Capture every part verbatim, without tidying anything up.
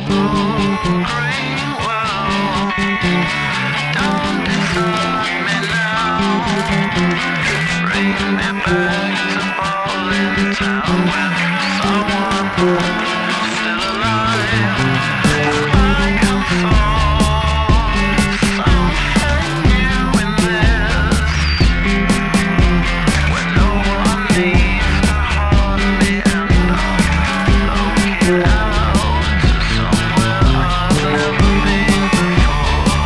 green world, don't desert me now. Bring me back to Berlin town with someone still alive. If I can find something new in this, where no one needs to haunt me, and I'm looking out to somewhere I've never been before.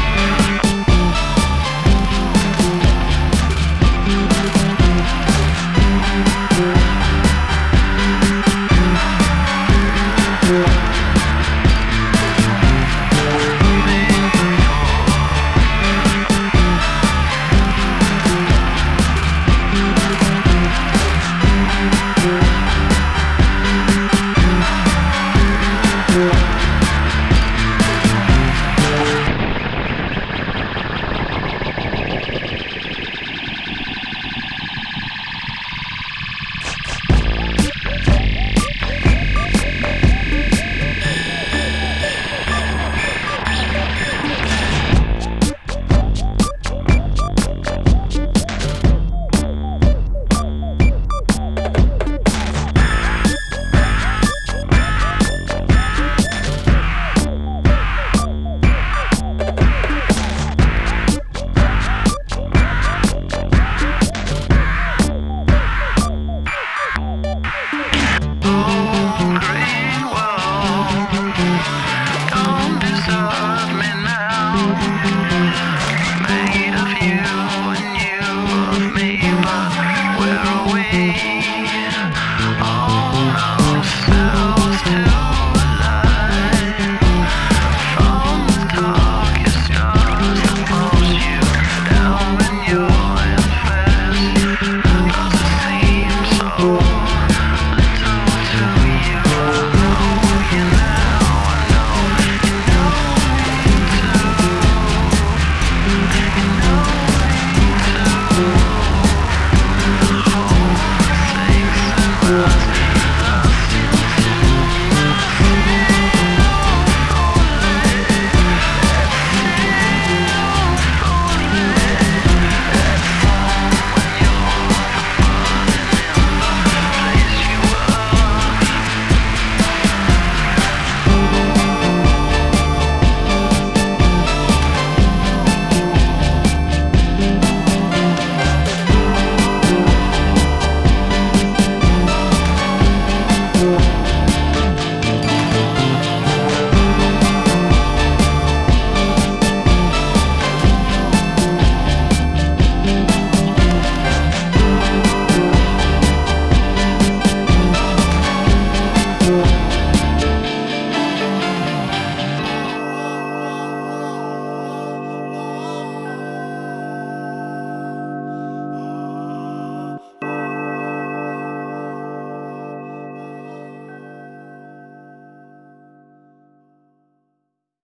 Green world, don't desert me now.